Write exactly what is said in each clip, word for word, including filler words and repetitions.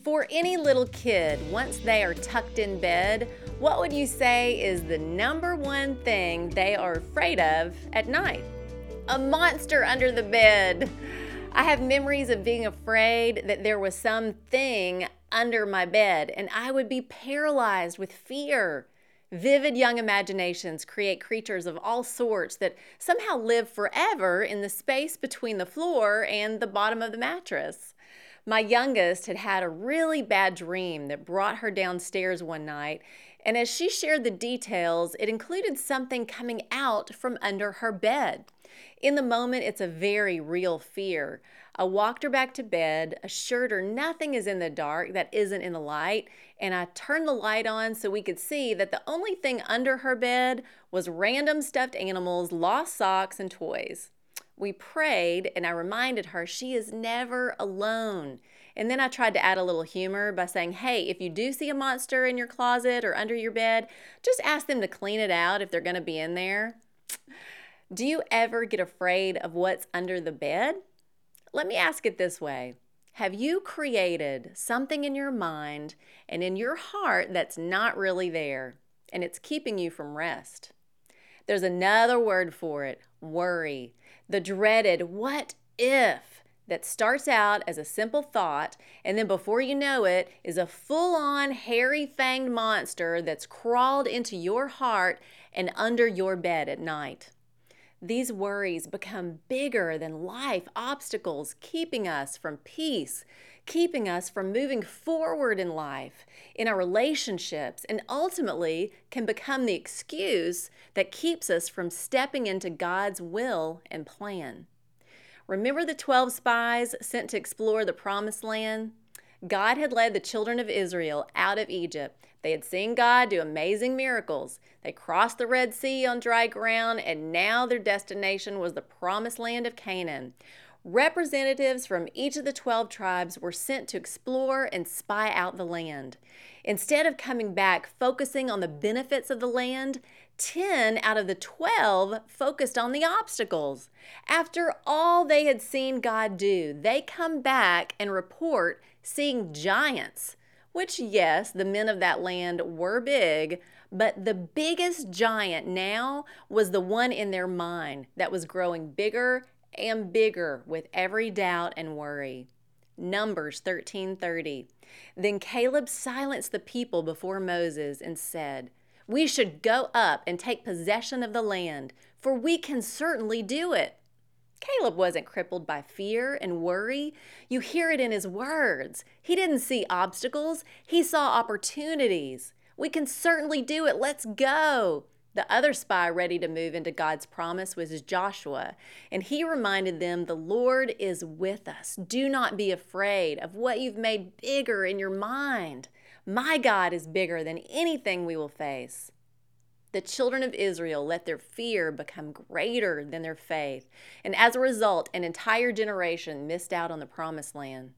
For any little kid, once they are tucked in bed, what would you say is the number one thing they are afraid of at night? A monster under the bed. I have memories of being afraid that there was something under my bed, and I would be paralyzed with fear. Vivid young imaginations create creatures of all sorts that somehow live forever in the space between the floor and the bottom of the mattress. My youngest had had a really bad dream that brought her downstairs one night, and as she shared the details, it included something coming out from under her bed. In the moment, it's a very real fear. I walked her back to bed, assured her nothing is in the dark that isn't in the light, and I turned the light on so we could see that the only thing under her bed was random stuffed animals, lost socks, and toys. We prayed, and I reminded her she is never alone. And then I tried to add a little humor by saying, hey, if you do see a monster in your closet or under your bed, just ask them to clean it out if they're going to be in there. Do you ever get afraid of what's under the bed? Let me ask it this way. Have you created something in your mind and in your heart that's not really there, and it's keeping you from rest? There's another word for it, worry. The dreaded what if that starts out as a simple thought, and then before you know it is a full-on hairy-fanged monster that's crawled into your heart and under your bed at night. These worries become bigger than life obstacles, keeping us from peace, keeping us from moving forward in life, in our relationships, and ultimately can become the excuse that keeps us from stepping into God's will and plan. Remember the twelve spies sent to explore the promised land? God had led the children of Israel out of Egypt. They had seen God do amazing miracles. They crossed the Red Sea on dry ground, and now their destination was the promised land of Canaan. Representatives from each of the twelve tribes were sent to explore and spy out the land. Instead of coming back focusing on the benefits of the land, ten out of the twelve focused on the obstacles. After all they had seen God do, they come back and report seeing giants, which, yes, the men of that land were big, but the biggest giant now was the one in their mind that was growing bigger and bigger with every doubt and worry. Numbers thirteen thirty. Then Caleb silenced the people before Moses and said, "We should go up and take possession of the land, for we can certainly do it." Caleb wasn't crippled by fear and worry. You hear it in his words. He didn't see obstacles. He saw opportunities. We can certainly do it. Let's go. The other spy ready to move into God's promise was Joshua, and he reminded them, the Lord is with us. Do not be afraid of what you've made bigger in your mind. My God is bigger than anything we will face. The children of Israel let their fear become greater than their faith, and as a result, an entire generation missed out on the promised land.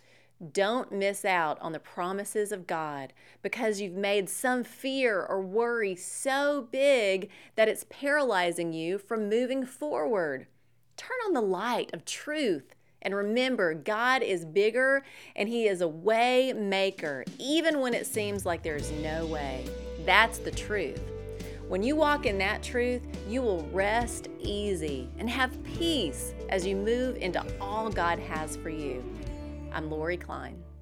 Don't miss out on the promises of God because you've made some fear or worry so big that it's paralyzing you from moving forward. Turn on the light of truth and remember God is bigger and He is a way maker, even when it seems like there's no way. That's the truth. When you walk in that truth, you will rest easy and have peace as you move into all God has for you. I'm Lori Klein.